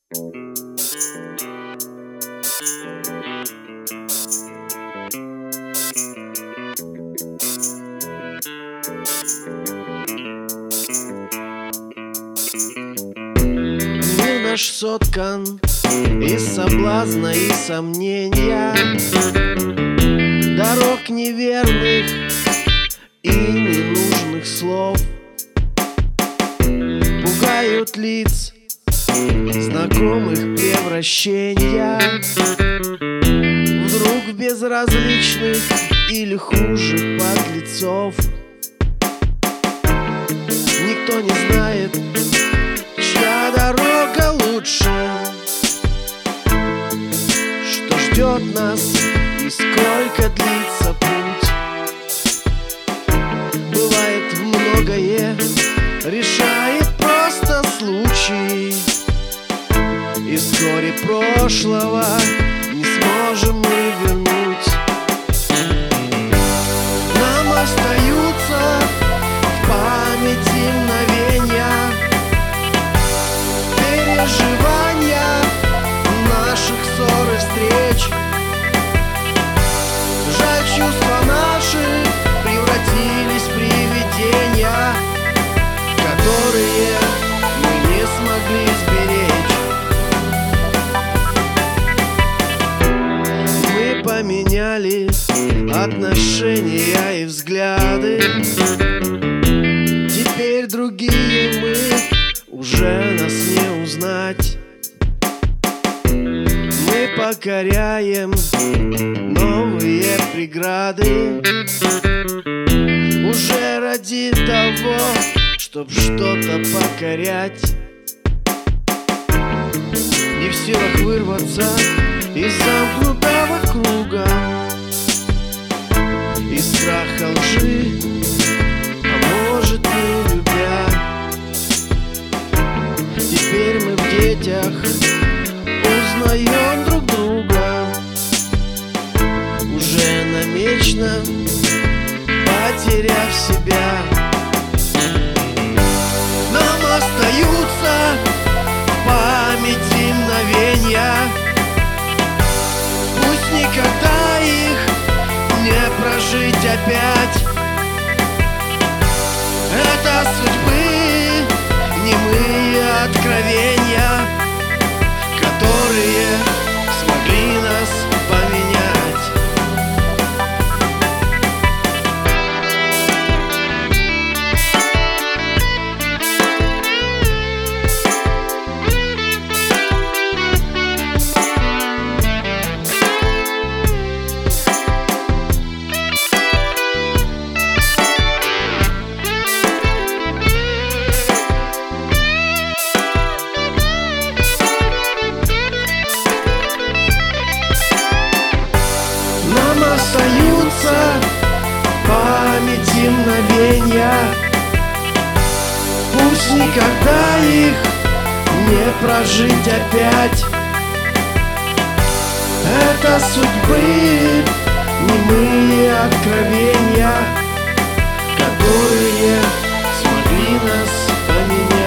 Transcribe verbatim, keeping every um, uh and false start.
Мир наш соткан из соблазна и сомнения, дорог неверных и ненужных слов. Пугают лиц знакомых превращения, вдруг безразличных или хуже подлецов. Никто не знает, чья дорога лучше, что ждет нас и сколько длится путь. Бывает, многое решает просто случай, и вскоре прошлого не сможем мы вернуть. Нам остаются в памяти мгновения, переживания наших ссор и встреч. Жаль, чувства наши превратились в привидения, которые мы не смогли сберечь. Мы поменяли отношения и взгляды, теперь другие мы, уже нас не узнать. Мы покоряем новые преграды, уже ради того, чтоб что-то покорять. Не в силах вырваться из замкнутого круга, из страха лжи, а может, не любя. Теперь мы в детях узнаем друг друга, уже намечно потеряв себя. Нам остаются в памяти мгновения, пусть никогда их не прожить опять. Это судьбы немые откровения, которые смогли нас поменять. Остаются в памяти мгновения, пусть никогда их не прожить опять. Это судьбы немые откровения, которые смогли нас поменять.